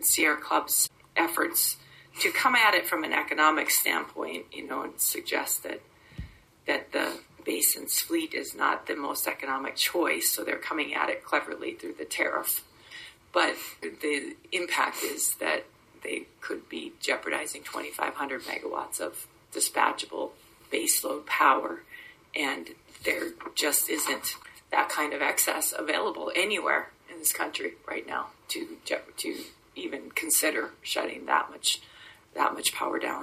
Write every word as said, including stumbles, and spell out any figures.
Sierra Club's efforts to come at it from an economic standpoint, you know, and suggest that that the basin's fleet is not the most economic choice, so they're coming at it cleverly through the tariff. But the impact is that they could be jeopardizing twenty-five hundred megawatts of dispatchable baseload power, and there just isn't that kind of excess available anywhere in this country right now to to even consider shutting that much that much power down.